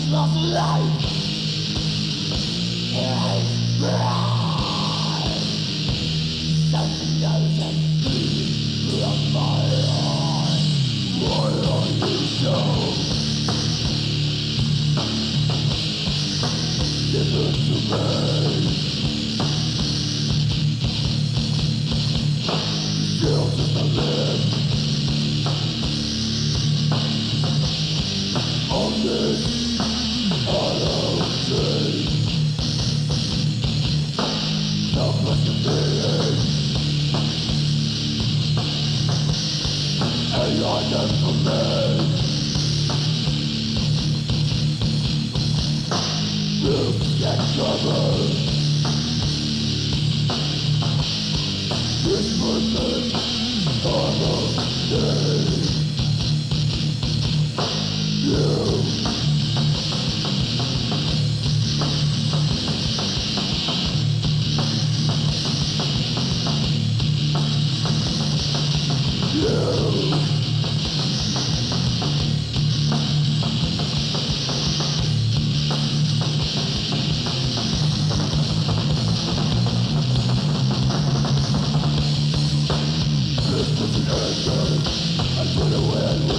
lost life is bright. Something else has been from my heart. Why are you so different to me? Still just a live on this hollow tree. Selfless to being a light for me. Roots get covered. This person hollow tree. You I put away